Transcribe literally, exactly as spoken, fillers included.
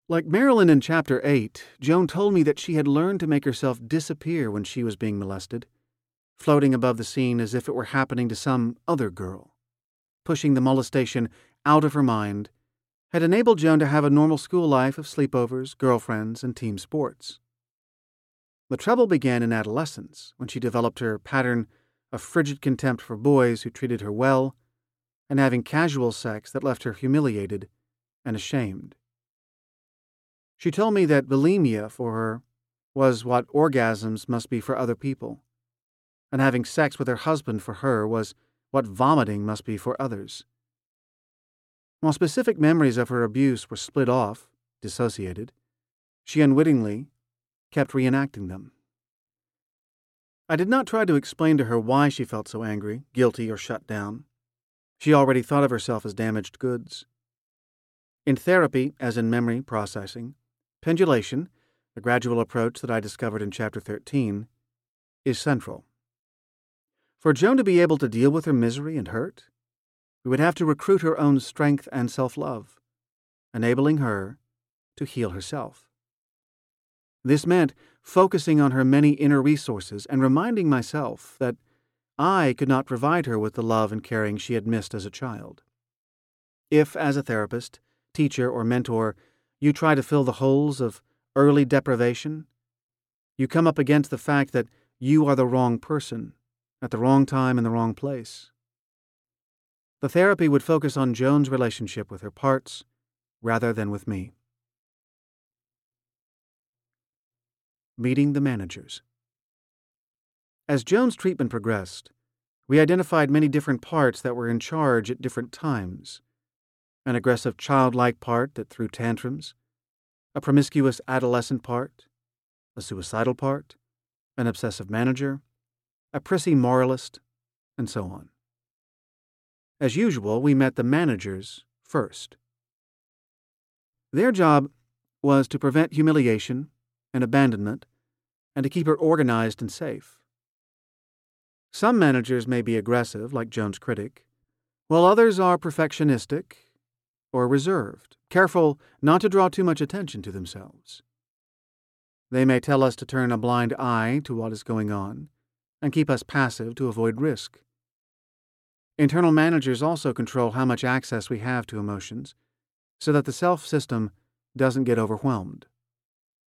Like Marilyn in Chapter eight, Joan told me that she had learned to make herself disappear when she was being molested, floating above the scene as if it were happening to some other girl. Pushing the molestation out of her mind had enabled Joan to have a normal school life of sleepovers, girlfriends, and team sports. The trouble began in adolescence, when she developed her pattern of frigid contempt for boys who treated her well, and having casual sex that left her humiliated and ashamed. She told me that bulimia for her was what orgasms must be for other people, and having sex with her husband for her was what vomiting must be for others. While specific memories of her abuse were split off, dissociated, she unwittingly kept reenacting them. I did not try to explain to her why she felt so angry, guilty, or shut down. She already thought of herself as damaged goods. In therapy, as in memory processing, pendulation, the gradual approach that I discovered in Chapter thirteen, is central. For Joan to be able to deal with her misery and hurt, we would have to recruit her own strength and self-love, enabling her to heal herself. This meant focusing on her many inner resources and reminding myself that I could not provide her with the love and caring she had missed as a child. If, as a therapist, teacher, or mentor, you try to fill the holes of early deprivation, you come up against the fact that you are the wrong person, at the wrong time in the wrong place. The therapy would focus on Joan's relationship with her parts rather than with me. Meeting the managers. As Joan's treatment progressed, we identified many different parts that were in charge at different times. An aggressive childlike part that threw tantrums, a promiscuous adolescent part, a suicidal part, an obsessive manager, a prissy moralist, and so on. As usual, we met the managers first. Their job was to prevent humiliation and abandonment and to keep her organized and safe. Some managers may be aggressive, like Joan's critic, while others are perfectionistic or reserved, careful not to draw too much attention to themselves. They may tell us to turn a blind eye to what is going on and keep us passive to avoid risk. Internal managers also control how much access we have to emotions so that the self system doesn't get overwhelmed.